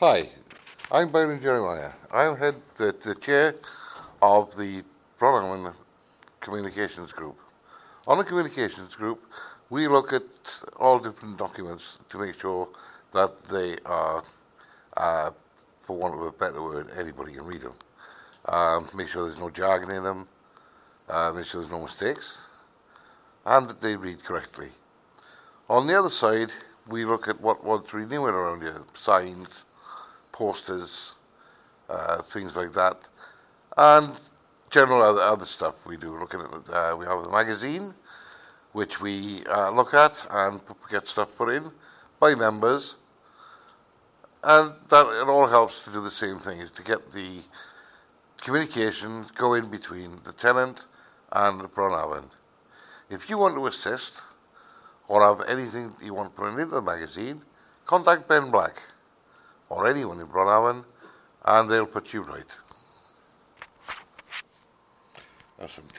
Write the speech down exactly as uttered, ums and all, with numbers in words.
Hi, I'm Byron Jeremiah. I'm head the, the chair of the Bronwyn Communications Group. On the Communications Group, we look at all different documents to make sure that they are, uh, for want of a better word, anybody can read them. Um, make sure there's no jargon in them, uh, make sure there's no mistakes, and that they read correctly. On the other side, we look at what wants renewing around here, signs, posters, uh, things like that, and general other, other stuff we do. Looking at, uh, we have a magazine which we uh, look at and get stuff put in by members, and that it all helps to do the same thing: is to get the communication going between the tenant and the Bronavon. If you want to assist or have anything you want put into the magazine, contact Ben Black or anyone in Bronavon, and they'll put you right. That's